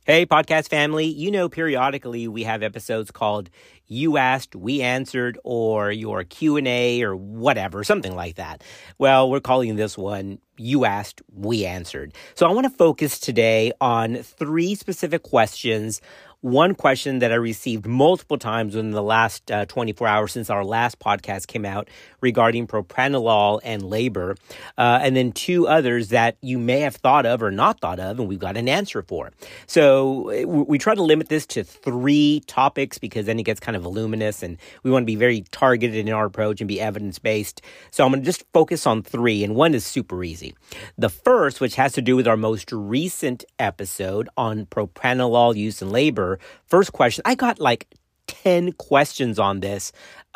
Hey, podcast family. You know, periodically we have episodes called You Asked, We Answered, or your Q&A or whatever, something like that. Well, we're calling this one You Asked, We Answered. So I want to focus today on three specific questions. One question that I received multiple times in the last 24 hours since our last podcast came out regarding propranolol and labor, and then two others that you may have thought of or not thought of, and we've got an answer for. So we try to limit this to three topics because then it gets kind of voluminous, and we want to be very targeted in our approach and be evidence-based. So I'm going to just focus on three, and one is super easy. The first, which has to do with our most recent episode on propranolol use and labor. First question, I got like 10 questions on this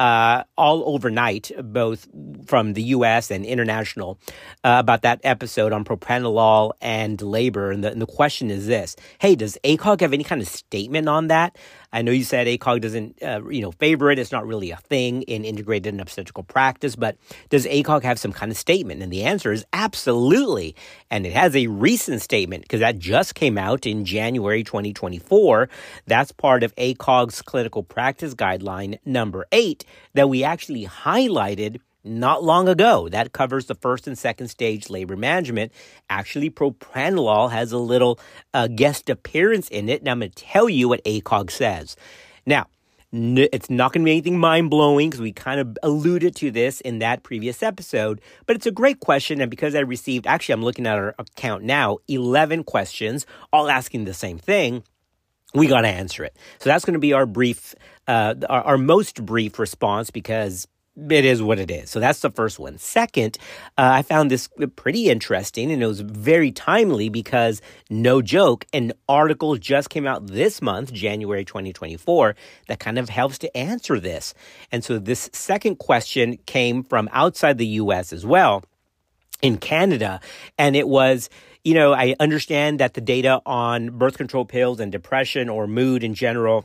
all overnight, both from the U.S. and international, about that episode on propranolol and labor. And the question is this: hey, does ACOG have any kind of statement on that? I know you said ACOG doesn't, favor it. It's not really a thing in integrated and obstetrical practice, but does ACOG have some kind of statement? And the answer is absolutely. And it has a recent statement because that just came out in January 2024. That's part of ACOG's clinical practice guideline number 8 that we actually highlighted not long ago. That covers the first and second stage labor management. Actually, propranolol has a little guest appearance in it, and I'm going to tell you what ACOG says. Now, it's not going to be anything mind-blowing because we kind of alluded to this in that previous episode, but it's a great question, and because I received, actually I'm looking at our account now, 11 questions, all asking the same thing, we got to answer it. So that's going to be our brief, our most brief response because it is what it is. So that's the first one. Second, I found this pretty interesting, and it was very timely because, no joke, an article just came out this month, January 2024, that kind of helps to answer this. And so this second question came from outside the U.S. as well, in Canada, and it was, I understand that the data on birth control pills and depression or mood in general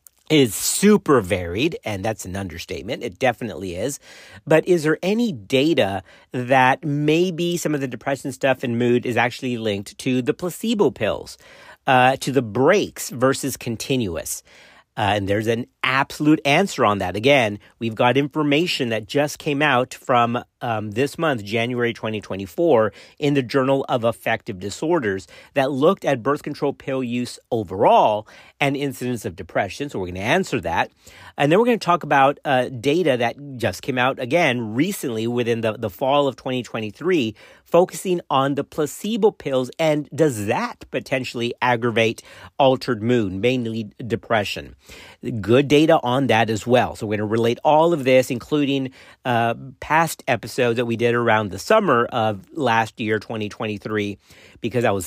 is super varied, and that's an understatement. It definitely is. But is there any data that maybe some of the depression stuff and mood is actually linked to the placebo pills, to the breaks versus continuous? And there's an absolute answer on that. Again, we've got information that just came out from this month, January 2024, in the Journal of Affective Disorders that looked at birth control pill use overall and incidence of depression. So we're going to answer that. And then we're going to talk about data that just came out, again, recently within the fall of 2023, focusing on the placebo pills. And does that potentially aggravate altered mood, mainly depression? Good data on that as well. So we're going to relate all of this, including past episodes that we did around the summer of last year, 2023, because I was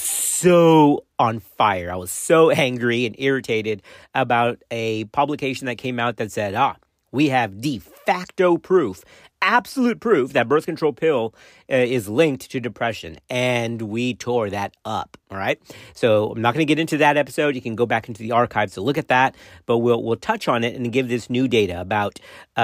so on fire. I was so angry and irritated about a publication that came out that said, we have de facto proof, absolute proof that birth control pill is linked to depression. And we tore that up. All right. So I'm not going to get into that episode. You can go back into the archives to look at that, but we'll touch on it and give this new data about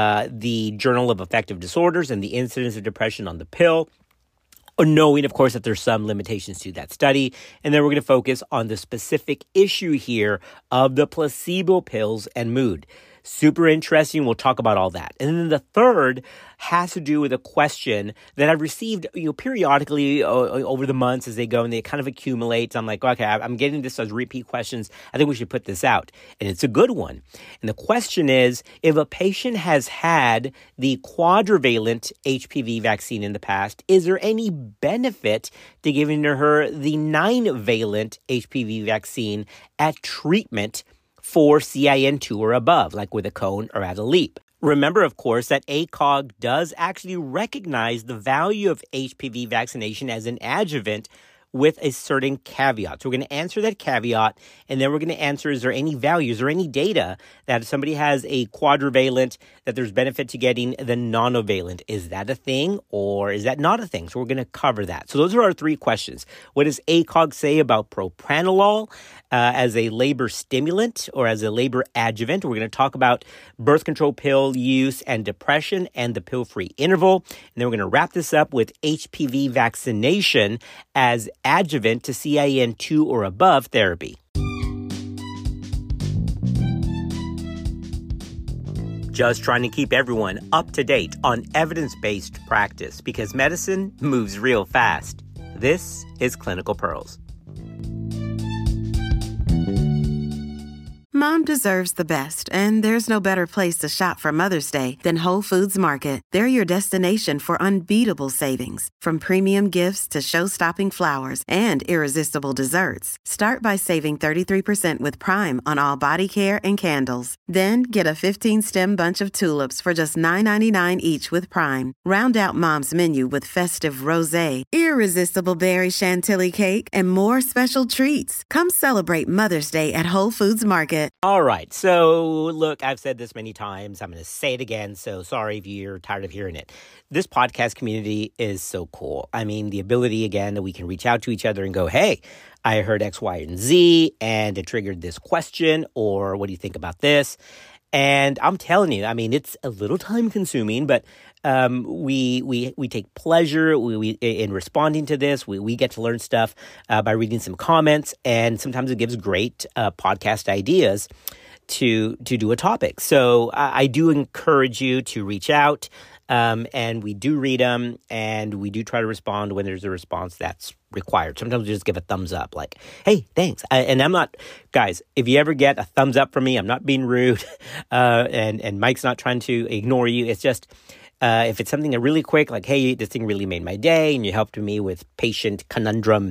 the Journal of Affective Disorders and the incidence of depression on the pill, knowing, of course, that there's some limitations to that study. And then we're going to focus on the specific issue here of the placebo pills and mood. Super interesting. We'll talk about all that. And then the third has to do with a question that I've received, periodically over the months as they go and they kind of accumulate. So I'm like, okay, I'm getting this as repeat questions. I think we should put this out. And it's a good one. And the question is, if a patient has had the quadrivalent HPV vaccine in the past, is there any benefit to giving her the 9-valent HPV vaccine at treatment for CIN2 or above, like with a cone or at a leap? Remember, of course, that ACOG does actually recognize the value of HPV vaccination as an adjuvant with a certain caveat. So we're going to answer that caveat, and then we're going to answer, is there any values or any data that if somebody has a quadrivalent, that there's benefit to getting the nonovalent? Is that a thing or is that not a thing? So we're going to cover that. So those are our three questions. What does ACOG say about propranolol as a labor stimulant or as a labor adjuvant? We're going to talk about birth control pill use and depression and the pill-free interval. And then we're going to wrap this up with HPV vaccination as adjuvant to CIN2 or above therapy. just trying to keep everyone up to date on evidence-based practice because medicine moves real fast. This is Clinical Pearls. Mom deserves the best, and there's no better place to shop for Mother's Day than Whole Foods Market. They're your destination for unbeatable savings, from premium gifts to show-stopping flowers and irresistible desserts. Start by saving 33% with Prime on all body care and candles. Then get a 15-stem bunch of tulips for just $9.99 each with Prime. Round out Mom's menu with festive rosé, irresistible berry chantilly cake, and more special treats. Come celebrate Mother's Day at Whole Foods Market. All right. So, look, I've said this many times. I'm going to say it again. So sorry if you're tired of hearing it. This podcast community is so cool. I mean, the ability, again, that we can reach out to each other and go, hey, I heard X, Y, and Z, and it triggered this question, or what do you think about this? And I'm telling you, I mean, it's a little time consuming, but we take pleasure in responding to this. We get to learn stuff by reading some comments, and sometimes it gives great podcast ideas to do a topic. So I do encourage you to reach out, and we do read them, and we do try to respond when there's a response that's required. Sometimes we just give a thumbs up, like, hey, thanks. And I'm not, guys, if you ever get a thumbs up from me, I'm not being rude, and Mike's not trying to ignore you. It's just, if it's something really quick, like, hey, this thing really made my day, and you helped me with patient conundrum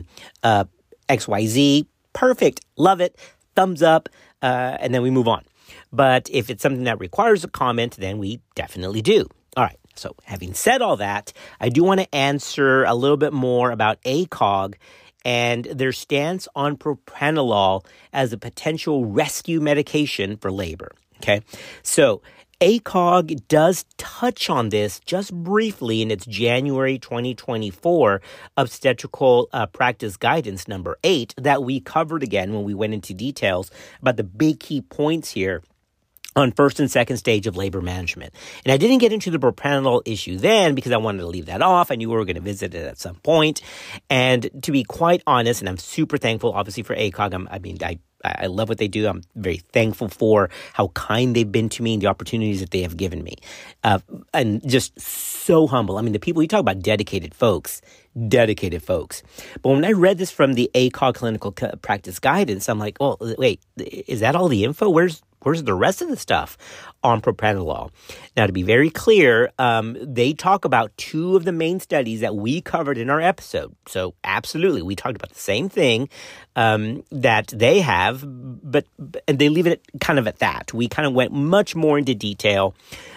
XYZ, perfect, love it, thumbs up, and then we move on. But if it's something that requires a comment, then we definitely do. All right. So having said all that, I do want to answer a little bit more about ACOG and their stance on propranolol as a potential rescue medication for labor. Okay. So ACOG does touch on this just briefly in its January 2024 obstetrical practice guidance number 8 that we covered again when we went into details about the big key points here on first and second stage of labor management. And I didn't get into the propranolol issue then because I wanted to leave that off. I knew we were going to visit it at some point. And to be quite honest, and I'm super thankful, obviously, for ACOG. I love what they do. I'm very thankful for how kind they've been to me and the opportunities that they have given me. And just so humble. I mean, the people, you talk about dedicated folks. But when I read this from the ACOG clinical practice guidance, I'm like, oh, wait, is that all the info? Where's the rest of the stuff on propranolol? Now, to be very clear, they talk about 2 of the main studies that we covered in our episode. So absolutely, we talked about the same thing that they have, and they leave it kind of at that. We kind of went much more into detail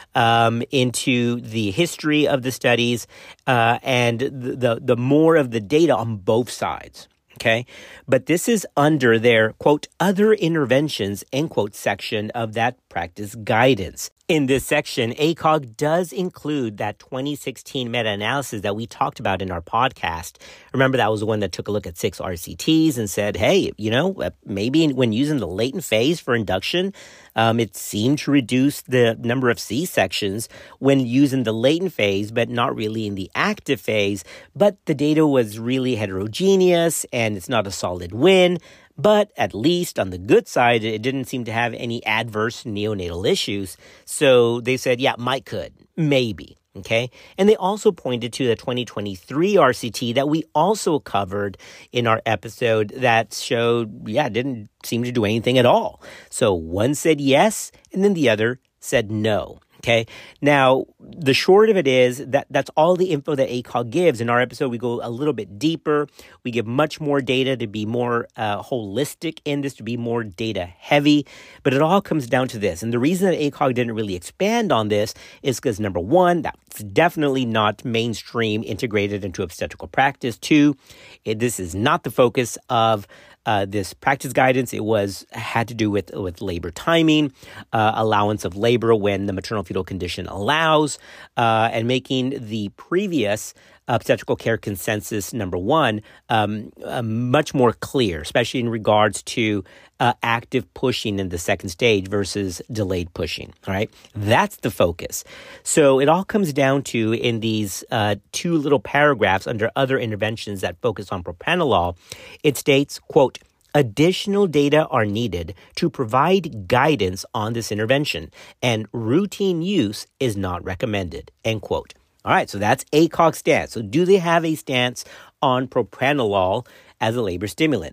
into the history of the studies and the more of the data on both sides. Okay, but this is under their, quote, other interventions, end quote, section of that practice guidance. In this section, ACOG does include that 2016 meta-analysis that we talked about in our podcast. Remember, that was the one that took a look at 6 RCTs and said, hey, maybe when using the latent phase for induction, it seemed to reduce the number of C-sections when using the latent phase, but not really in the active phase. But the data was really heterogeneous, and it's not a solid win. But at least on the good side, it didn't seem to have any adverse neonatal issues. So they said, yeah, might could, maybe. Okay. And they also pointed to the 2023 RCT that we also covered in our episode that showed, didn't seem to do anything at all. So one said yes, and then the other said no. Okay. Now, the short of it is that that's all the info that ACOG gives. In our episode, we go a little bit deeper. We give much more data to be more holistic in this, to be more data heavy. But it all comes down to this. And the reason that ACOG didn't really expand on this is because, number one, that's definitely not mainstream integrated into obstetrical practice. 2, this is not the focus of this practice guidance. It had to do with labor timing, allowance of labor when the maternal fetal condition allows, and making the previous obstetrical care consensus number 1 much more clear, especially in regards to active pushing in the second stage versus delayed pushing. All right, that's the focus. So it all comes down to, in these 2 little paragraphs under other interventions that focus on propranolol, it states, quote, Additional data are needed to provide guidance on this intervention, and routine use is not recommended, end quote. All right, so that's ACOG's stance. So do they have a stance on propranolol as a labor stimulant?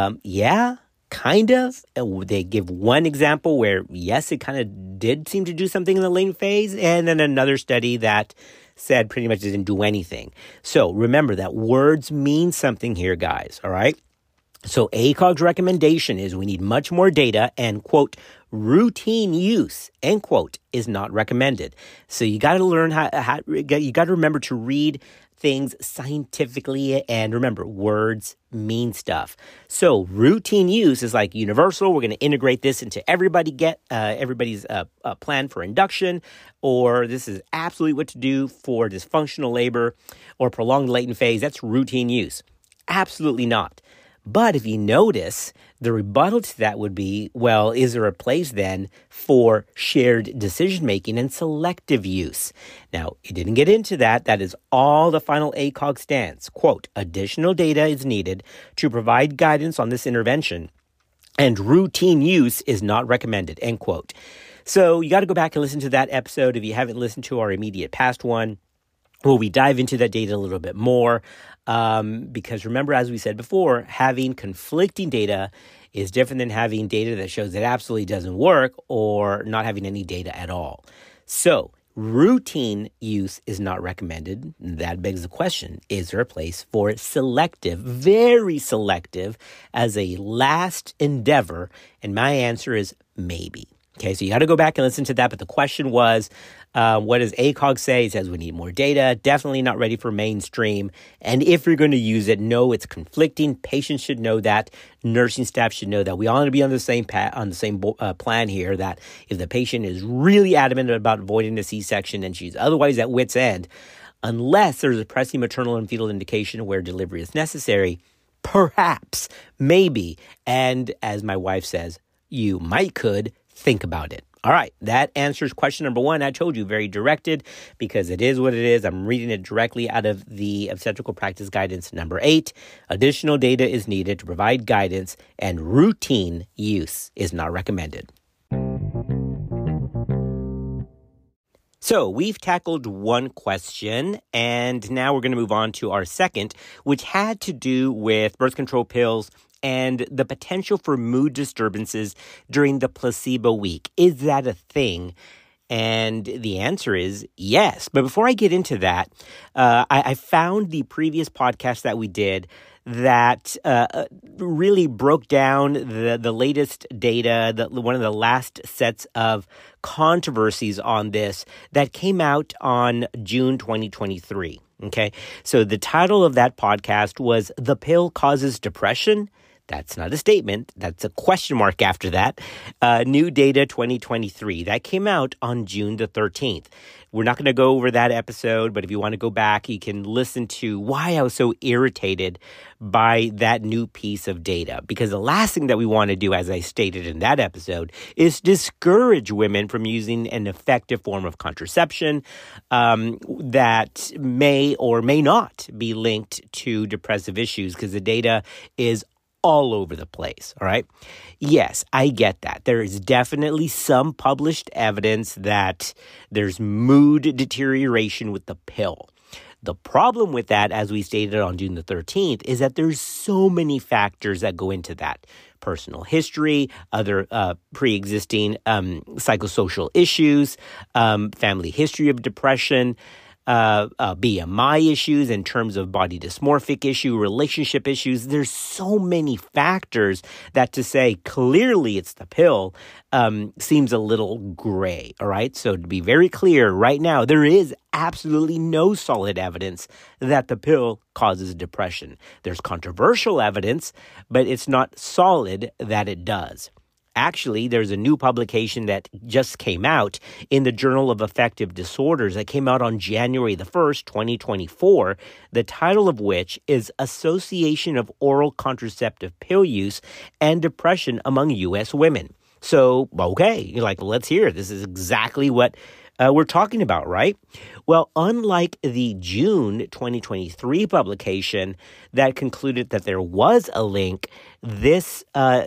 Yeah, kind of. They give one example where, yes, it kind of did seem to do something in the late phase, and then another study that said pretty much didn't do anything. So remember that words mean something here, guys, all right? So ACOG's recommendation is we need much more data and, quote, routine use, end quote, is not recommended. So you got to learn you got to remember to read things scientifically, and remember, words mean stuff. So routine use is like universal. We're going to integrate this into everybody's plan for induction, or this is absolutely what to do for dysfunctional labor or prolonged latent phase. That's routine use. Absolutely not. But if you notice, the rebuttal to that would be, well, is there a place then for shared decision-making and selective use? Now, it didn't get into that. That is all the final ACOG stance. Quote, additional data is needed to provide guidance on this intervention, and routine use is not recommended, end quote. So you got to go back and listen to that episode if you haven't listened to our immediate past one. Well, we dive into that data a little bit more because remember, as we said before, having conflicting data is different than having data that shows it absolutely doesn't work or not having any data at all. So routine use is not recommended. That begs the question, is there a place for selective, very selective, as a last endeavor? And my answer is maybe. Okay, so you got to go back and listen to that. But the question was, what does ACOG say? It says we need more data, definitely not ready for mainstream. And if you're going to use it, no, it's conflicting. Patients should know that. Nursing staff should know that. We all need to be on the same plan here, that if the patient is really adamant about avoiding a C-section and she's otherwise at wit's end, unless there's a pressing maternal and fetal indication where delivery is necessary, perhaps, maybe, and as my wife says, you could think about it. All right, that answers question number one. I told you, very directed, because it is what it is. I'm reading it directly out of the Obstetrical Practice Guidance number 8. Additional data is needed to provide guidance, and routine use is not recommended. So we've tackled one question, and now we're going to move on to our second, which had to do with birth control pills and the potential for mood disturbances during the placebo week. Is that a thing? And the answer is yes. But before I get into that, I found the previous podcast that we did that really broke down the latest data, one of the last sets of controversies on this that came out on June 2023. Okay, so the title of that podcast was "The Pill Causes Depression." That's not a statement. That's a question mark after that. New Data 2023. That came out on June the 13th. We're not going to go over that episode, but if you want to go back, you can listen to why I was so irritated by that new piece of data. Because the last thing that we want to do, as I stated in that episode, is discourage women from using an effective form of contraception that may or may not be linked to depressive issues, because the data is all over the place, all right? Yes, I get that. There is definitely some published evidence that there's mood deterioration with the pill. The problem with that, as we stated on June the 13th, is that there's so many factors that go into that. Personal history, other pre-existing psychosocial issues, family history of depression, BMI issues in terms of body dysmorphic issue, relationship issues. There's so many factors that to say clearly it's the pill seems a little gray, all right? So to be very clear, right now, there is absolutely no solid evidence that the pill causes depression. There's controversial evidence, but it's not solid that it does. Actually, there's a new publication that just came out in the Journal of Affective Disorders that came out on January the 1st, 2024, the title of which is Association of Oral Contraceptive Pill Use and Depression Among U.S. Women. So, okay, you're like, let's hear it. This is exactly what we're talking about, right? Well, unlike the June 2023 publication that concluded that there was a link, this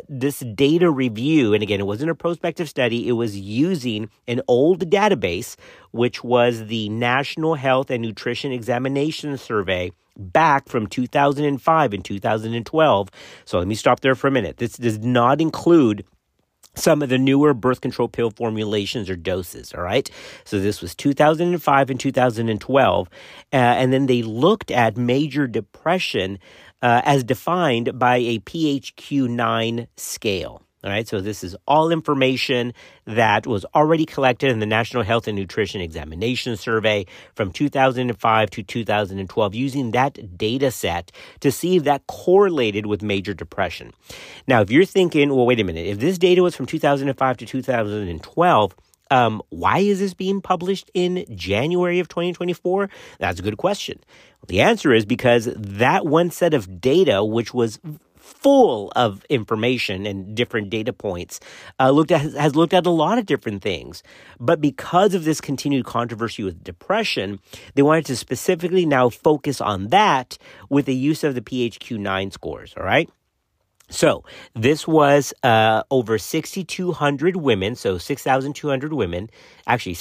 data review, and again, it wasn't a prospective study, it was using an old database, which was the National Health and Nutrition Examination Survey back from 2005 and 2012. So let me stop there for a minute. This does not include some of the newer birth control pill formulations or doses, all right? So this was 2005 and 2012. And then they looked at major depression as defined by a PHQ-9 scale. All right, so this is all information that was already collected in the National Health and Nutrition Examination Survey from 2005 to 2012, using that data set to see if that correlated with major depression. Now, if you're thinking, well, wait a minute, if this data was from 2005 to 2012, why is this being published in January of 2024? That's a good question. Well, the answer is because that one set of data, which was full of information and different data points, has looked at a lot of different things. But because of this continued controversy with depression, they wanted to specifically now focus on that with the use of the PHQ-9 scores, all right? So this was over 6,200 women, so 6,200 women, actually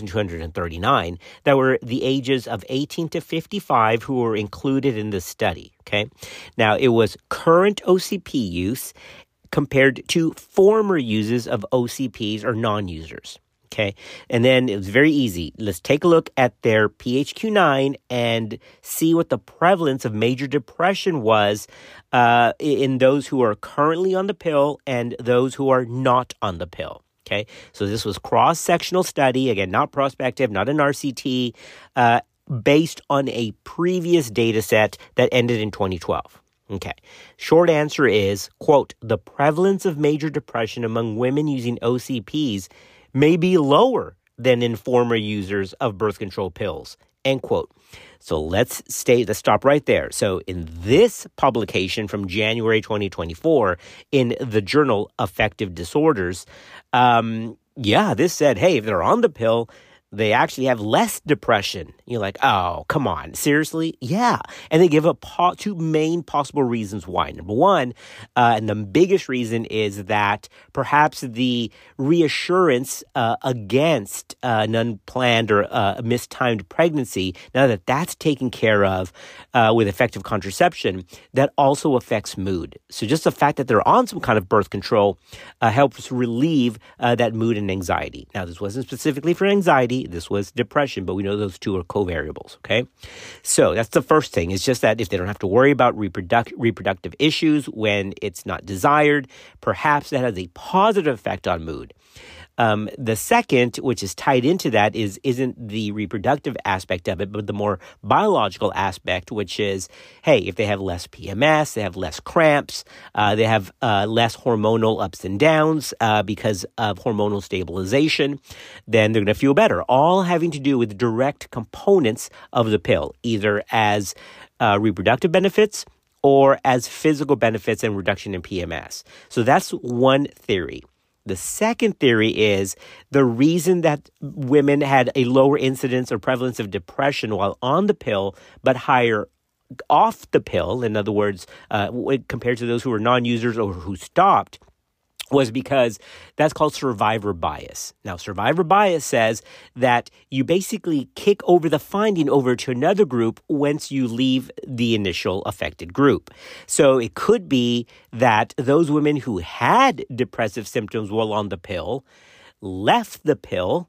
6,239, that were the ages of 18 to 55 who were included in the study, okay? Now, it was current OCP use compared to former uses of OCPs or non-users. Okay, and then it was very easy. Let's take a look at their PHQ-9 and see what the prevalence of major depression was in those who are currently on the pill and those who are not on the pill. Okay, so this was cross-sectional study, again, not prospective, not an RCT, based on a previous data set that ended in 2012. Okay, short answer is, quote, the prevalence of major depression among women using OCPs may be lower than in former users of birth control pills, end quote. So let's stop right there. So in this publication from January 2024 in the journal Affective Disorders, this said, hey, if they're on the pill, they actually have less depression. You're like, oh, come on, seriously? Yeah. And they give two main possible reasons why. Number one, and the biggest reason is that perhaps the reassurance against an unplanned or mistimed pregnancy, now that that's taken care of with effective contraception, that also affects mood. So just the fact that they're on some kind of birth control helps relieve that mood and anxiety. Now, this wasn't specifically for anxiety. This was depression, but we know those two are covariables, okay? So that's the first thing. It's just that if they don't have to worry about reproductive issues when it's not desired, perhaps that has a positive effect on mood. The second, which is tied into that, isn't the reproductive aspect of it, but the more biological aspect, which is, hey, if they have less PMS, they have less cramps, they have less hormonal ups and downs because of hormonal stabilization, then they're going to feel better. All having to do with direct components of the pill, either as reproductive benefits or as physical benefits and reduction in PMS. So that's one theory. The second theory is the reason that women had a lower incidence or prevalence of depression while on the pill, but higher off the pill, in other words, compared to those who were non-users or who stopped, was because that's called survivor bias. Now, survivor bias says that you basically kick over the finding over to another group once you leave the initial affected group. So it could be that those women who had depressive symptoms while on the pill left the pill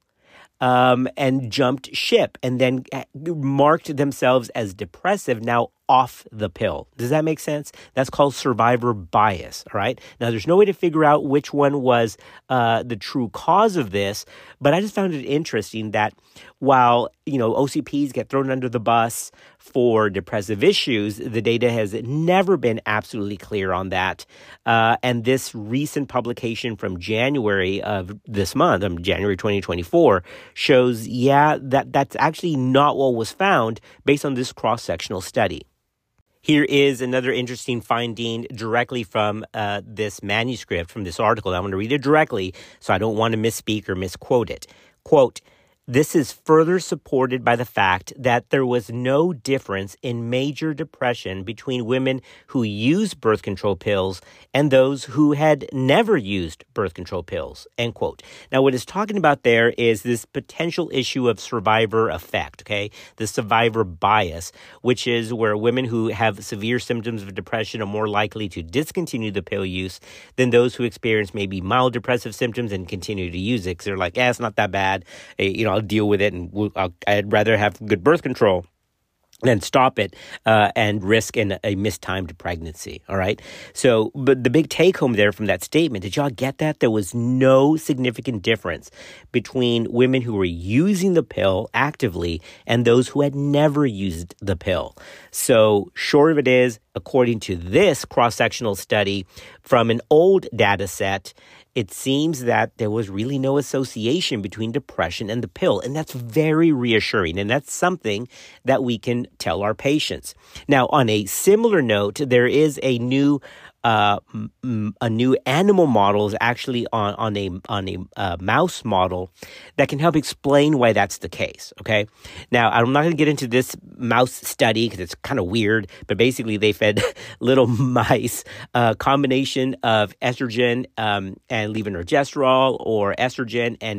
and jumped ship and then marked themselves as depressive now off the pill. Does that make sense? That's called survivor bias, all right? Now, there's no way to figure out which one was the true cause of this, but I just found it interesting that while, OCPs get thrown under the bus for depressive issues, the data has never been absolutely clear on that. And this recent publication from January of this month, January 2024, shows, that's actually not what was found based on this cross-sectional study. Here is another interesting finding directly from this manuscript, from this article. I'm going to read it directly, so I don't want to misspeak or misquote it. Quote, This is further supported by the fact that there was no difference in major depression between women who used birth control pills and those who had never used birth control pills, end quote. Now, what it's talking about there is this potential issue of survivor effect, okay? The survivor bias, which is where women who have severe symptoms of depression are more likely to discontinue the pill use than those who experience maybe mild depressive symptoms and continue to use it because they're like, it's not that bad. I'll deal with it, and I'd rather have good birth control than stop it and risk a mistimed pregnancy, all right? So, but the big take-home there from that statement, did y'all get that? There was no significant difference between women who were using the pill actively and those who had never used the pill. So, short of it is, according to this cross-sectional study from an old data set, it seems that there was really no association between depression and the pill, and that's very reassuring, and that's something that we can tell our patients. Now, on a similar note, there is a new animal model is actually on a mouse model that can help explain why that's the case, okay? Now, I'm not going to get into this mouse study because it's kind of weird, but basically they fed little mice a combination of estrogen and levonorgestrel, or estrogen and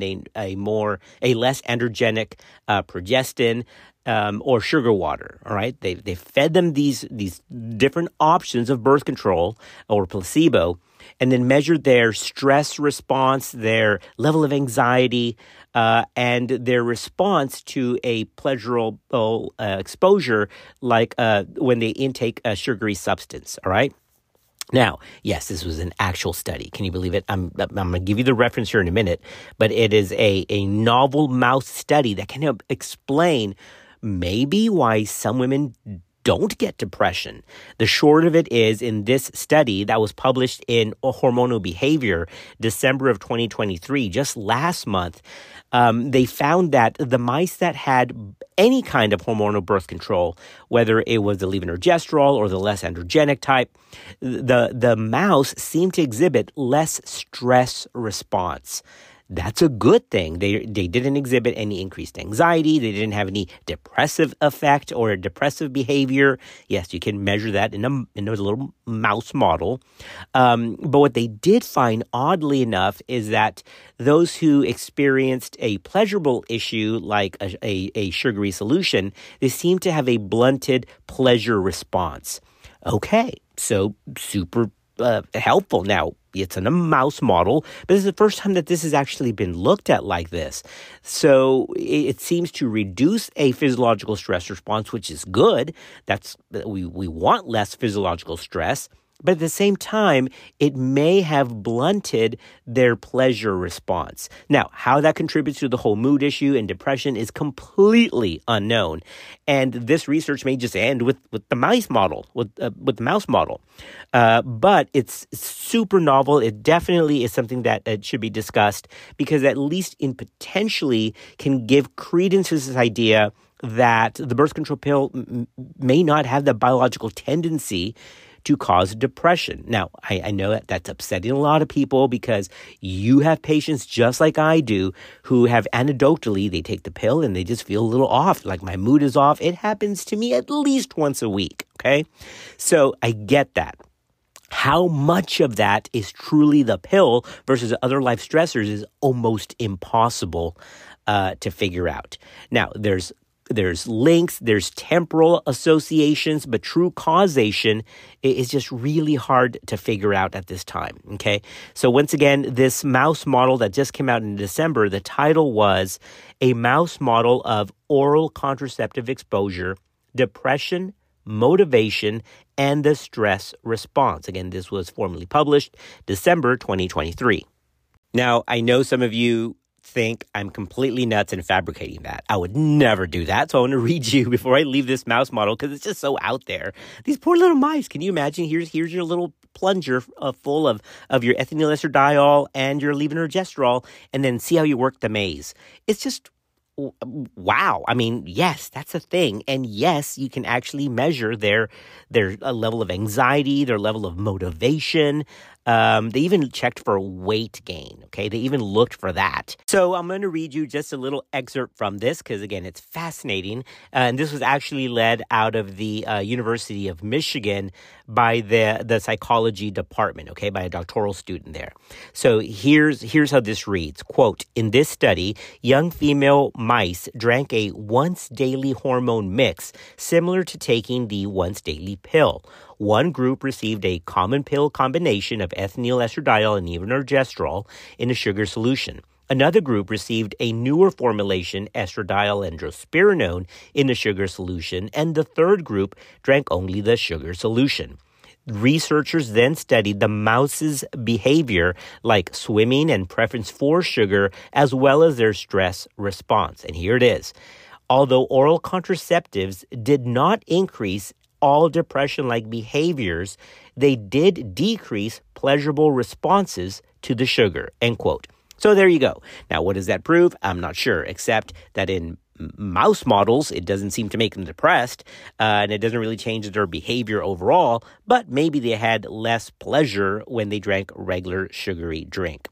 a less androgenic progestin, or sugar water, all right? They fed them these different options of birth control or placebo, and then measured their stress response, their level of anxiety, and their response to a pleasurable exposure, like when they intake a sugary substance, all right? Now, yes, this was an actual study. Can you believe it? I'm going to give you the reference here in a minute, but it is a novel mouse study that can help explain maybe why some women don't get depression. The short of it is, in this study that was published in Hormonal Behavior, December of 2023, just last month, they found that the mice that had any kind of hormonal birth control, whether it was the levonorgestrel or the less androgenic type, the mouse seemed to exhibit less stress response. That's a good thing. They didn't exhibit any increased anxiety. They didn't have any depressive effect or depressive behavior. Yes, you can measure that in a little mouse model. But what they did find, oddly enough, is that those who experienced a pleasurable issue like a sugary solution, they seem to have a blunted pleasure response. Okay, so super helpful. Now, it's in a mouse model, but this is the first time that this has actually been looked at like this. So it seems to reduce a physiological stress response, which is good. We want less physiological stress. But at the same time, it may have blunted their pleasure response. Now, how that contributes to the whole mood issue and depression is completely unknown. And this research may just end with the mouse model, with the mouse model. But it's super novel. It definitely is something that should be discussed, because at least in potentially can give credence to this idea that the birth control pill may not have the biological tendency to cause depression. Now, I know that that's upsetting a lot of people, because you have patients just like I do who have anecdotally, they take the pill and they just feel a little off, like my mood is off. It happens to me at least once a week, okay? So I get that. How much of that is truly the pill versus other life stressors is almost impossible to figure out. Now, there's links, there's temporal associations, but true causation is just really hard to figure out at this time, okay? So once again, this mouse model that just came out in December, the title was A Mouse Model of Oral Contraceptive Exposure, Depression, Motivation, and the Stress Response. Again, this was formally published December 2023. Now, I know some of you think I'm completely nuts and fabricating that. I would never do that. So I want to read you before I leave this mouse model, because it's just so out there. These poor little mice. Can you imagine? Here's your little plunger full of your ethinyl estradiol and your levonorgestrel, and then see how you work the maze. It's just wow. I mean, yes, that's a thing. And yes, you can actually measure their level of anxiety, their level of motivation. They even checked for weight gain, okay? They even looked for that. So I'm going to read you just a little excerpt from this because, again, it's fascinating. And this was actually led out of the University of Michigan by the psychology department, okay, by a doctoral student there. So here's how this reads. Quote, in this study, young female mice drank a once-daily hormone mix similar to taking the once-daily pill. One group received a common pill combination of ethinyl estradiol and levonorgestrel in a sugar solution. Another group received a newer formulation, estradiol androspirinone, in the sugar solution, and the third group drank only the sugar solution. Researchers then studied the mouse's behavior, like swimming and preference for sugar, as well as their stress response. And here it is. Although oral contraceptives did not increase all depression-like behaviors, they did decrease pleasurable responses to the sugar, end quote. So there you go. Now, what does that prove? I'm not sure, except that in mouse models, it doesn't seem to make them depressed, and it doesn't really change their behavior overall, but maybe they had less pleasure when they drank regular sugary drink.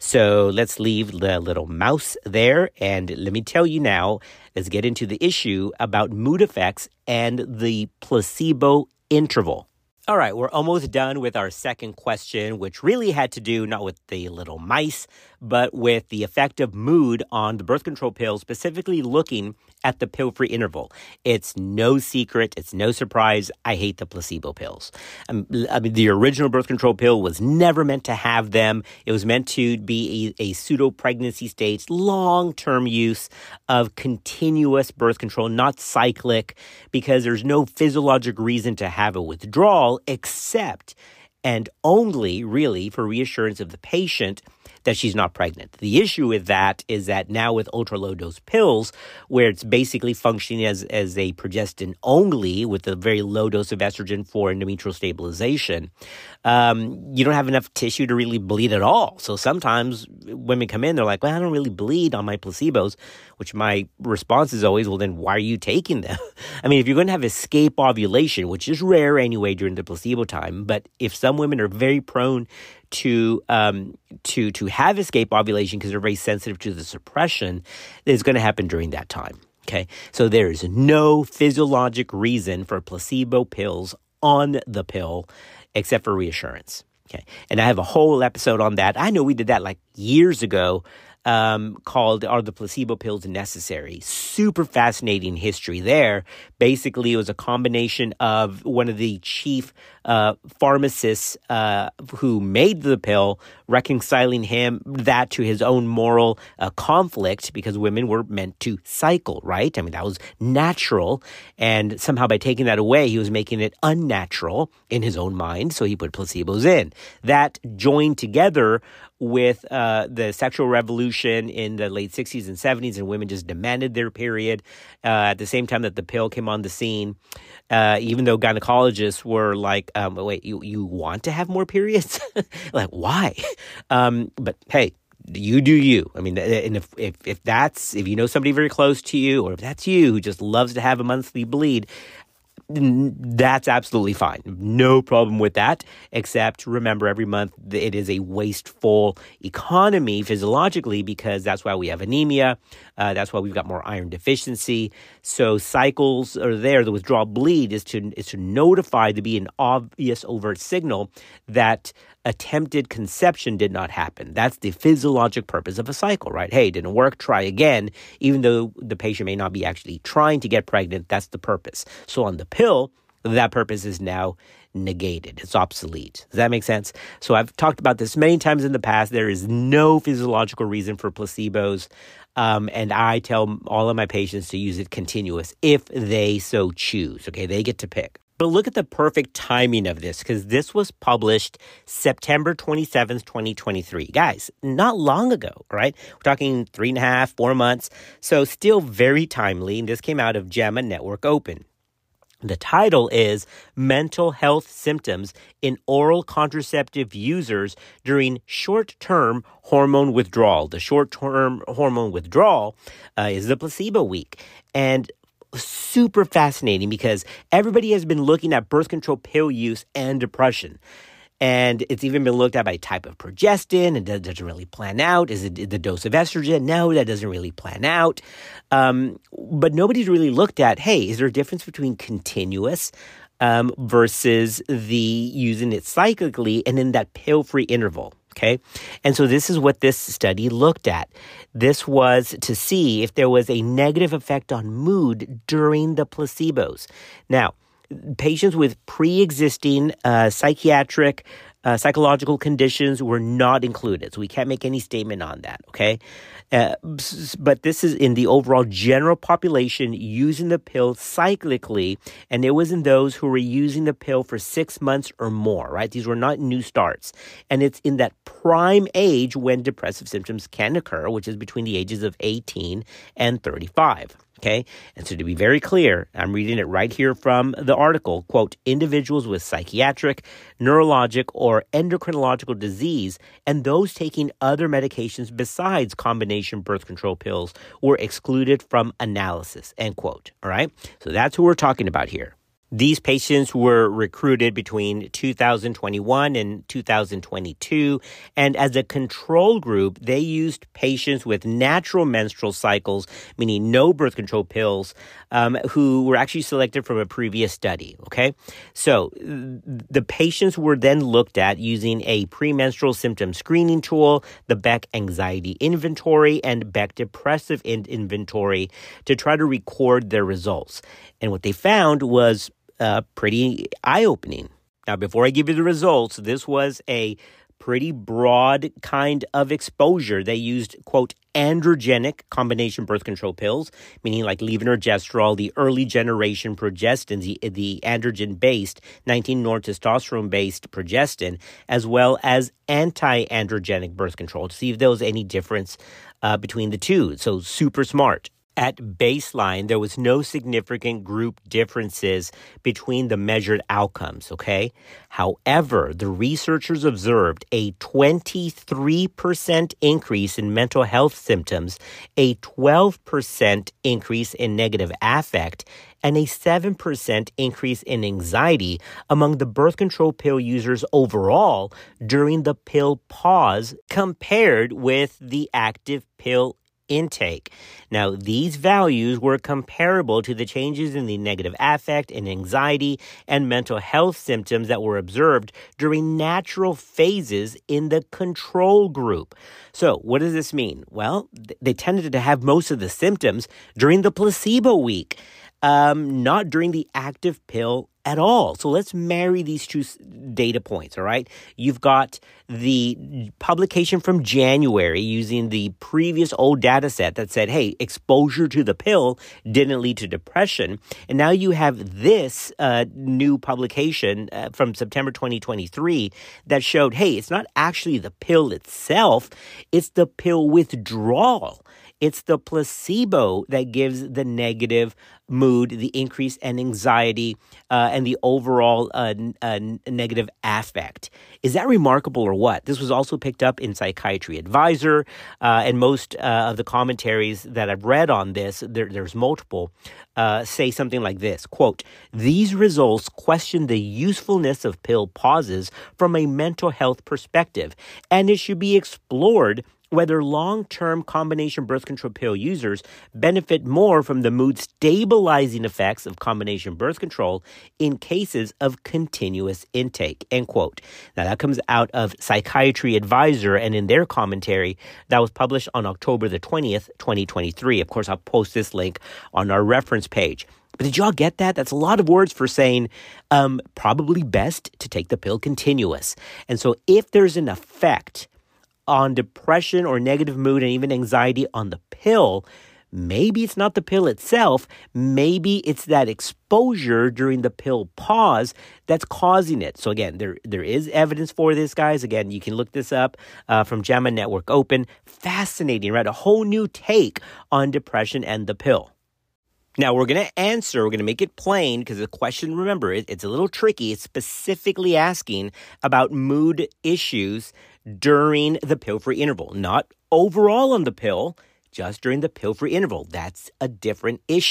So let's leave the little mouse there, and let me tell you now, let's get into the issue about mood effects and the placebo interval. All right, we're almost done with our second question, which really had to do not with the little mice, but with the effect of mood on the birth control pill, specifically looking at the pill-free interval. It's no secret. It's no surprise. I hate the placebo pills. I mean, the original birth control pill was never meant to have them. It was meant to be a pseudo-pregnancy stage, long-term use of continuous birth control, not cyclic, because there's no physiologic reason to have a withdrawal except and only really for reassurance of the patient that she's not pregnant. The issue with that is that now with ultra-low dose pills, where it's basically functioning as a progestin only with a very low dose of estrogen for endometrial stabilization, you don't have enough tissue to really bleed at all. So sometimes women come in, they're like, well, I don't really bleed on my placebos, which my response is always, well, then why are you taking them? I mean, if you're going to have escape ovulation, which is rare anyway during the placebo time, but if some women are very prone to have escape ovulation because they're very sensitive to the suppression, it's going to happen during that time. Okay, so there is no physiologic reason for placebo pills on the pill except for reassurance. Okay, and I have a whole episode on that. I know we did that like years ago. Called Are the Placebo Pills Necessary? Super fascinating history there. Basically, it was a combination of one of the chief pharmacists who made the pill, reconciling that to his own moral conflict, because women were meant to cycle, right? I mean, that was natural. And somehow by taking that away, he was making it unnatural in his own mind. So he put placebos in. That joined together with the sexual revolution in the late 60s and 70s, and women just demanded their period at the same time that the pill came on the scene, even though gynecologists were like, wait, you want to have more periods? Like, why? But hey, you do you. I mean, and if you know somebody very close to you, or if that's you who just loves to have a monthly bleed, that's absolutely fine. No problem with that, except remember every month it is a wasteful economy physiologically, because that's why we have anemia. That's why we've got more iron deficiency. So cycles are there. The withdrawal bleed is to notify, to be an obvious overt signal that attempted conception did not happen. That's the physiologic purpose of a cycle, right? Hey, it didn't work, try again. Even though the patient may not be actually trying to get pregnant, that's the purpose. So on the pill, that purpose is now negated. It's obsolete. Does that make sense? So I've talked about this many times in the past. There is no physiological reason for placebos. And I tell all of my patients to use it continuous if they so choose. Okay, they get to pick. But look at the perfect timing of this, because this was published September 27th, 2023. Guys, not long ago, right? We're talking 3.5, 4 months. So still very timely. And this came out of JAMA Network Open. The title is Mental Health Symptoms in Oral Contraceptive Users During Short-Term Hormone Withdrawal. The short-term hormone withdrawal is the placebo week. And super fascinating, because everybody has been looking at birth control pill use and depression. And it's even been looked at by type of progestin. It doesn't really plan out. Is it the dose of estrogen? No, that doesn't really plan out. But nobody's really looked at, hey, is there a difference between continuous versus the using it cyclically and in that pill-free interval? Okay. And so this is what this study looked at. This was to see if there was a negative effect on mood during the placebos. Now, patients with pre-existing psychological conditions were not included. So we can't make any statement on that, okay? But this is in the overall general population using the pill cyclically, and it was in those who were using the pill for 6 months or more, right? These were not new starts. And it's in that prime age when depressive symptoms can occur, which is between the ages of 18 and 35. Okay, and so to be very clear, I'm reading it right here from the article, quote, individuals with psychiatric, neurologic, or endocrinological disease and those taking other medications besides combination birth control pills were excluded from analysis, end quote. All right, so that's who we're talking about here. These patients were recruited between 2021 and 2022, and as a control group, they used patients with natural menstrual cycles, meaning no birth control pills, who were actually selected from a previous study, okay? So the patients were then looked at using a premenstrual symptom screening tool, the Beck Anxiety Inventory, and Beck Depressive Inventory to try to record their results. And what they found was pretty eye-opening. Now, before I give you the results, this was a pretty broad kind of exposure. They used, quote, androgenic combination birth control pills, meaning like levonorgestrel, the early generation progestin, the androgen-based, 19-nortestosterone-based progestin, as well as anti-androgenic birth control to see if there was any difference between the two. So super smart. At baseline, there was no significant group differences between the measured outcomes, okay? However, the researchers observed a 23% increase in mental health symptoms, a 12% increase in negative affect, and a 7% increase in anxiety among the birth control pill users overall during the pill pause compared with the active pill intake. Now, these values were comparable to the changes in the negative affect and anxiety and mental health symptoms that were observed during natural phases in the control group. So, what does this mean? Well, they tended to have most of the symptoms during the placebo week, not during the active pill at all. So let's marry these two data points, all right? You've got the publication from January using the previous old data set that said, hey, exposure to the pill didn't lead to depression. And now you have this new publication from September 2023 that showed, hey, it's not actually the pill itself, it's the pill withdrawal. It's the placebo that gives the negative mood, the increase in anxiety, and the overall negative affect. Is that remarkable or what? This was also picked up in Psychiatry Advisor, and most of the commentaries that I've read on this, there's multiple, say something like this, quote, these results question the usefulness of pill pauses from a mental health perspective, and it should be explored whether long-term combination birth control pill users benefit more from the mood stabilizing effects of combination birth control in cases of continuous intake, end quote. Now, that comes out of Psychiatry Advisor, and in their commentary that was published on October the 20th, 2023. Of course, I'll post this link on our reference page. But did y'all get that? That's a lot of words for saying probably best to take the pill continuous. And so if there's an effect on depression or negative mood and even anxiety on the pill, maybe it's not the pill itself. Maybe it's that exposure during the pill pause that's causing it. So again, there is evidence for this, guys. Again, you can look this up from JAMA Network Open. Fascinating, right? A whole new take on depression and the pill. Now, we're going to make it plain because the question, remember, it's a little tricky. It's specifically asking about mood issues during the pill-free interval, not overall on the pill, just during the pill-free interval. That's a different issue,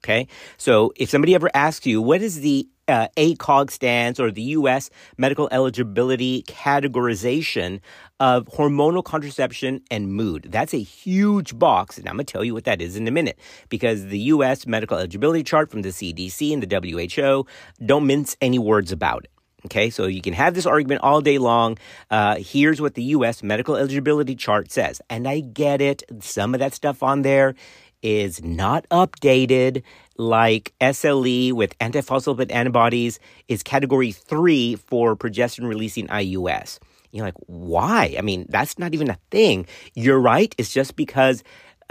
Okay, so if somebody ever asks you, what is the ACOG stance or the U.S. medical eligibility categorization of hormonal contraception and mood? That's a huge box, and I'm going to tell you what that is in a minute, because the U.S. medical eligibility chart from the CDC and the WHO don't mince any words about it. Okay, so you can have this argument all day long. Here's what the U.S. medical eligibility chart says. And I get it. Some of that stuff on there is not updated, like SLE with antiphospholipid antibodies is category 3 for progesterone-releasing IUS. You're like, why? I mean, that's not even a thing. You're right. It's just because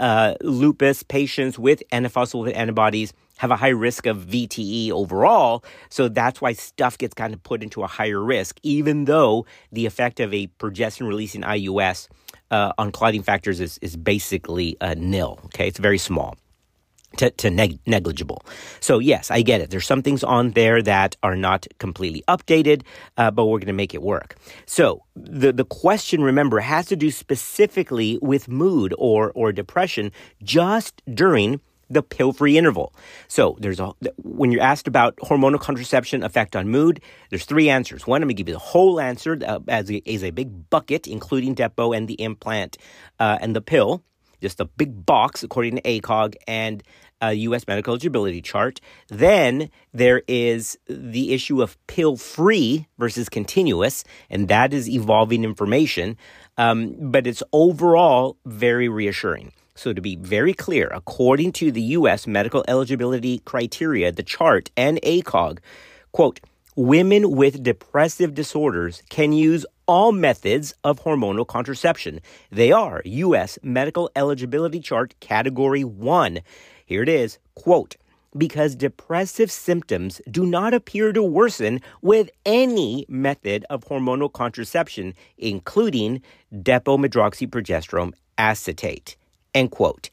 lupus patients with antiphospholipid antibodies have a high risk of VTE overall. So that's why stuff gets kind of put into a higher risk, even though the effect of a progesterone-releasing IUS on clotting factors is basically nil. Okay, it's very small to negligible. So yes, I get it. There's some things on there that are not completely updated, but we're going to make it work. So the question, remember, has to do specifically with mood or depression just during the pill-free interval. So when you're asked about hormonal contraception effect on mood, there's 3 answers. One, I'm going to give you the whole answer as a big bucket, including Depo and the implant and the pill, just a big box according to ACOG and U.S. medical eligibility chart. Then there is the issue of pill-free versus continuous, and that is evolving information, but it's overall very reassuring. So to be very clear, according to the U.S. medical eligibility criteria, the chart, and ACOG, quote, women with depressive disorders can use all methods of hormonal contraception. They are U.S. medical eligibility chart category 1. Here it is, quote, because depressive symptoms do not appear to worsen with any method of hormonal contraception, including depomedroxyprogesterone acetate. End quote.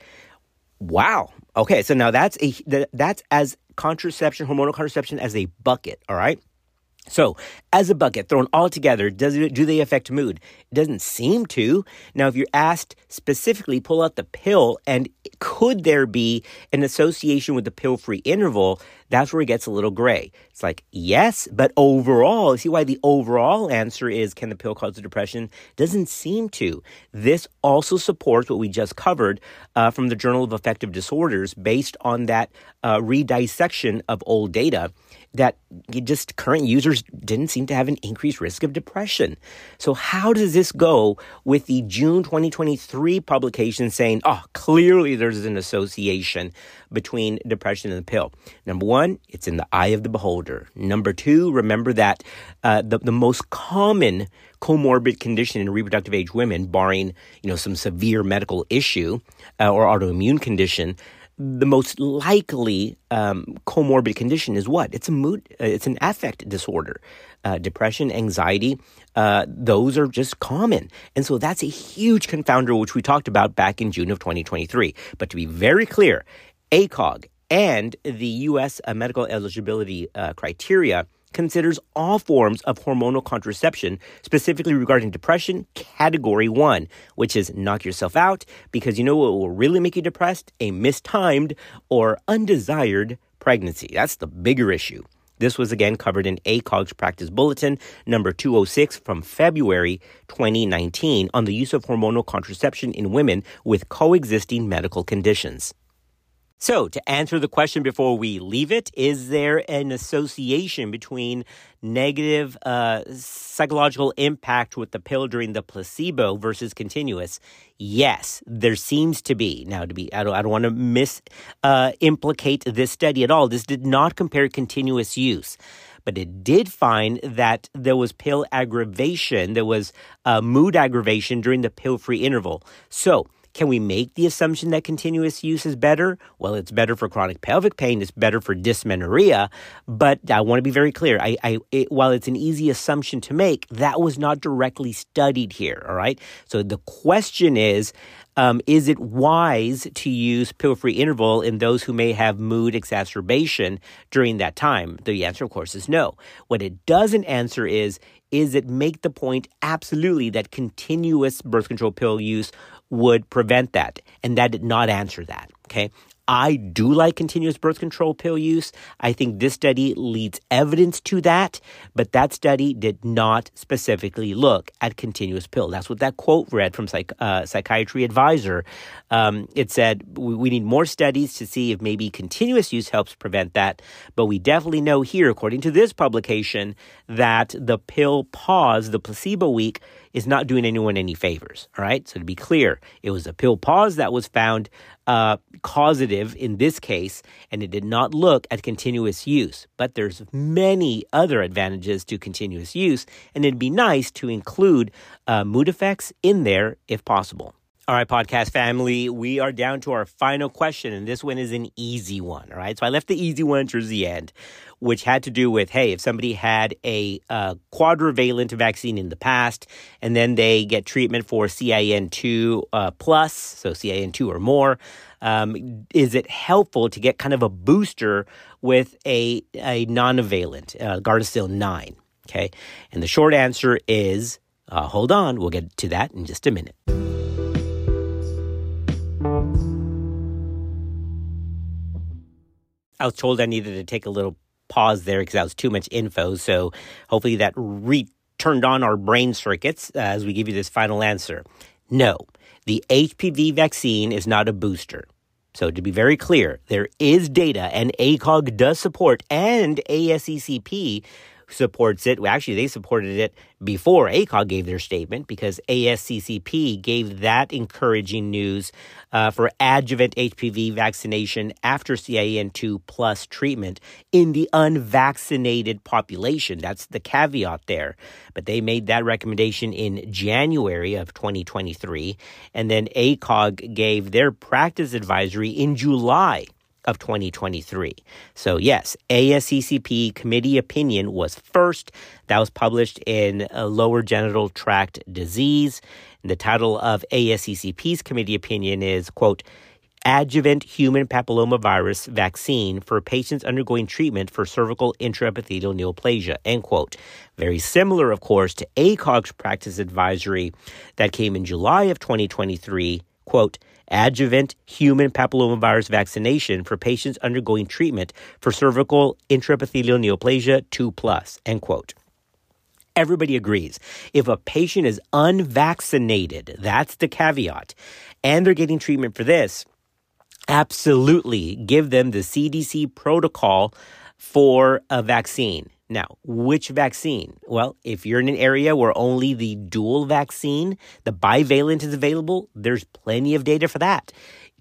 Wow. Okay, so now that's as hormonal contraception as a bucket, all right? So, as a bucket, thrown all together, do they affect mood? It doesn't seem to. Now, if you're asked specifically, pull out the pill, and could there be an association with the pill-free interval, that's where it gets a little gray. It's like, yes, but overall, see why the overall answer is, can the pill cause the depression? Doesn't seem to. This also supports what we just covered from the Journal of Affective Disorders based on that redissection of old data, that just current users didn't seem to have an increased risk of depression. So how does this go with the June 2023 publication saying, clearly there's an association between depression and the pill? Number one, it's in the eye of the beholder. Number two, remember that the most common comorbid condition in reproductive age women, barring some severe medical issue or autoimmune condition, the most likely comorbid condition is what? It's a mood. It's an affect disorder. Depression, anxiety, those are just common. And so that's a huge confounder, which we talked about back in June of 2023. But to be very clear, ACOG and the U.S. medical eligibility criteria considers all forms of hormonal contraception, specifically regarding depression, category 1, which is knock yourself out, because you know what will really make you depressed? A mistimed or undesired pregnancy. That's the bigger issue. This was again covered in ACOG's Practice Bulletin number 206 from February 2019 on the use of hormonal contraception in women with coexisting medical conditions. So, to answer the question before we leave it, is there an association between negative psychological impact with the pill during the placebo versus continuous? Yes, there seems to be. Now, I don't want to implicate this study at all. This did not compare continuous use, but it did find that there was pill aggravation, there was mood aggravation during the pill-free interval. So, can we make the assumption that continuous use is better? Well, it's better for chronic pelvic pain. It's better for dysmenorrhea. But I want to be very clear. While it's an easy assumption to make, that was not directly studied here, all right? So the question is it wise to use pill-free interval in those who may have mood exacerbation during that time? The answer, of course, is no. What it doesn't answer is it make the point absolutely that continuous birth control pill use would prevent that? And that did not answer that, okay? I do like continuous birth control pill use. I think this study leads evidence to that, but that study did not specifically look at continuous pill. That's what that quote read from Psychiatry Advisor. It said, we need more studies to see if maybe continuous use helps prevent that, but we definitely know here, according to this publication, that the pill pause, the placebo week, is not doing anyone any favors, all right? So to be clear, it was a pill pause that was found causative in this case, and it did not look at continuous use. But there's many other advantages to continuous use, and it'd be nice to include mood effects in there if possible. All right, podcast family, we are down to our final question, and this one is an easy one, all right? So I left the easy one towards the end, which had to do with, hey, if somebody had a quadrivalent vaccine in the past, and then they get treatment for CIN2 plus, so CIN2 or more, is it helpful to get kind of a booster with a nonavalent, Gardasil 9, okay? And the short answer is, hold on, we'll get to that in just a minute. I was told I needed to take a little pause there because that was too much info. So hopefully that turned on our brain circuits as we give you this final answer. No, the HPV vaccine is not a booster. So to be very clear, there is data, and ACOG does support, and ASCCP supports it. Well, actually, they supported it before ACOG gave their statement, because ASCCP gave that encouraging news for adjuvant HPV vaccination after CIN2 plus treatment in the unvaccinated population. That's the caveat there. But they made that recommendation in January of 2023, and then ACOG gave their practice advisory in July of 2023. So yes, ASCCP committee opinion was first. That was published in Lower Genital Tract Disease. And the title of ASCCP's committee opinion is, quote, adjuvant human papillomavirus vaccine for patients undergoing treatment for cervical intraepithelial neoplasia, end quote. Very similar, of course, to ACOG's practice advisory that came in July of 2023, quote, adjuvant human papillomavirus vaccination for patients undergoing treatment for cervical intraepithelial neoplasia 2+, end quote. Everybody agrees. If a patient is unvaccinated, that's the caveat, and they're getting treatment for this, absolutely give them the CDC protocol for a vaccine. Now, which vaccine? Well, if you're in an area where only the dual vaccine, the bivalent is available, there's plenty of data for that.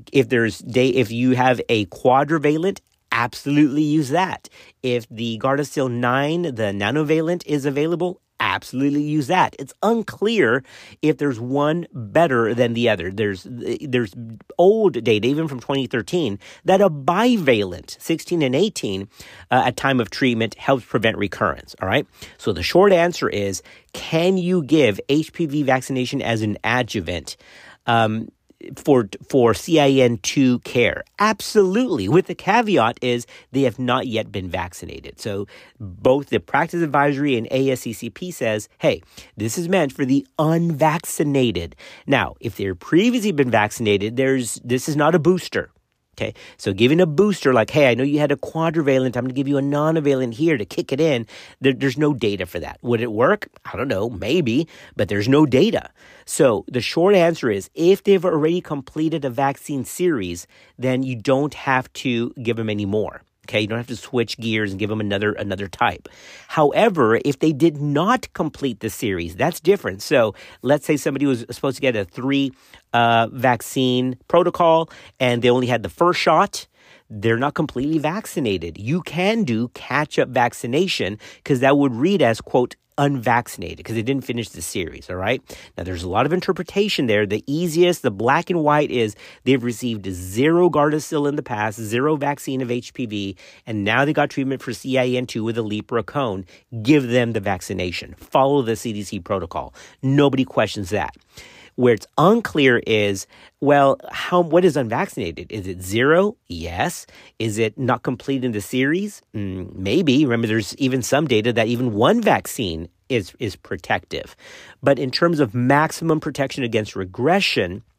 If you have a quadrivalent, absolutely use that. If the Gardasil 9, the nanovalent, is available, absolutely use that. It's unclear if there's one better than the other. There's old data, even from 2013, that a bivalent, 16 and 18, at time of treatment helps prevent recurrence, all right? So the short answer is, can you give HPV vaccination as an adjuvant for CIN2 care? Absolutely, with the caveat is they have not yet been vaccinated. So both the practice advisory and ASCCP says, hey, this is meant for the unvaccinated. Now, if they've previously been vaccinated, this is not a booster. Okay, so giving a booster like, hey, I know you had a quadrivalent, I'm going to give you a nonavalent here to kick it in, there's no data for that. Would it work? I don't know, maybe, but there's no data. So the short answer is, if they've already completed a vaccine series, then you don't have to give them any more. Okay, you don't have to switch gears and give them another type. However, if they did not complete the series, that's different. So let's say somebody was supposed to get a 3 vaccine protocol and they only had the first shot. They're not completely vaccinated. You can do catch-up vaccination because that would read as, quote, unvaccinated because they didn't finish the series, all right? Now, there's a lot of interpretation there. The easiest, the black and white, is they've received 0 Gardasil in the past, 0 vaccine of HPV, and now they got treatment for CIN2 with a LEEP or a cone. Give them the vaccination. Follow the CDC protocol. Nobody questions that. Where it's unclear is, well, what is unvaccinated? Is it 0? Yes. Is it not completing the series? Maybe. Remember, there's even some data that even one vaccine is protective. But in terms of maximum protection against regression,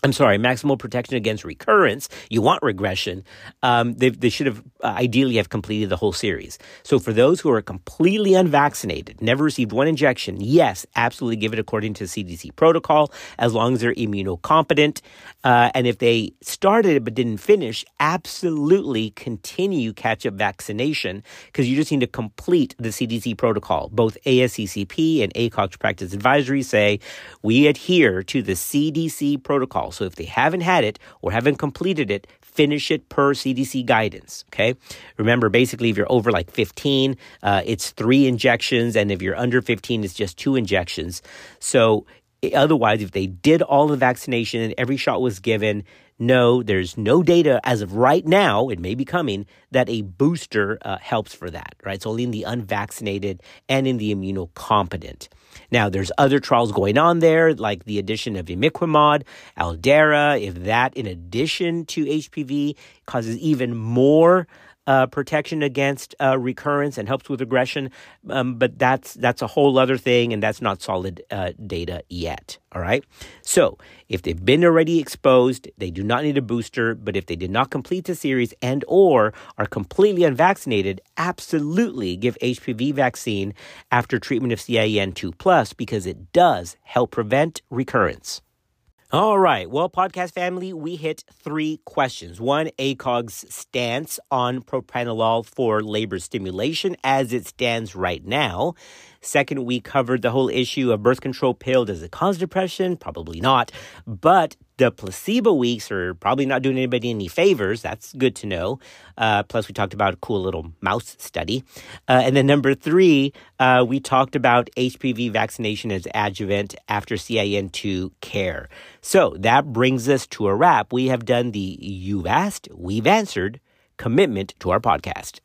maximal protection against recurrence. You want regression. They should have ideally have completed the whole series. So for those who are completely unvaccinated, never received one injection, yes, absolutely give it according to CDC protocol, as long as they're immunocompetent. And if they started it but didn't finish, absolutely continue catch-up vaccination, because you just need to complete the CDC protocol. Both ASCCP and ACOG's practice advisories say we adhere to the CDC protocol. So if they haven't had it or haven't completed it, finish it per CDC guidance, okay? Remember, basically, if you're over like 15, it's 3 injections, and if you're under 15, it's just 2 injections. So otherwise, if they did all the vaccination and every shot was given, no, there's no data as of right now, it may be coming, that a booster helps for that, right? It's only in the unvaccinated and in the immunocompetent. Now, there's other trials going on there, like the addition of imiquimod, Aldera, if that, in addition to HPV, causes even more protection against recurrence and helps with regression. But that's a whole other thing, and that's not solid data yet, all right? So if they've been already exposed, they do not need a booster, but if they did not complete the series and or are completely unvaccinated, absolutely give HPV vaccine after treatment of CIN2+, because it does help prevent recurrence. All right. Well, podcast family, we hit 3 questions. 1, ACOG's stance on propranolol for labor stimulation as it stands right now. 2nd, we covered the whole issue of birth control pill. Does it cause depression? Probably not. But the placebo weeks are probably not doing anybody any favors. That's good to know. Plus, we talked about a cool little mouse study. And then number 3, we talked about HPV vaccination as adjuvant after CIN2 care. So that brings us to a wrap. We have done the You've Asked, We've Answered commitment to our podcast.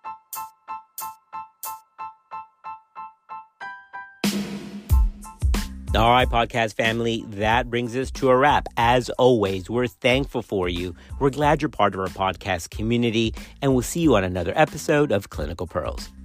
All right, podcast family, that brings us to a wrap. As always, we're thankful for you. We're glad you're part of our podcast community, and we'll see you on another episode of Clinical Pearls.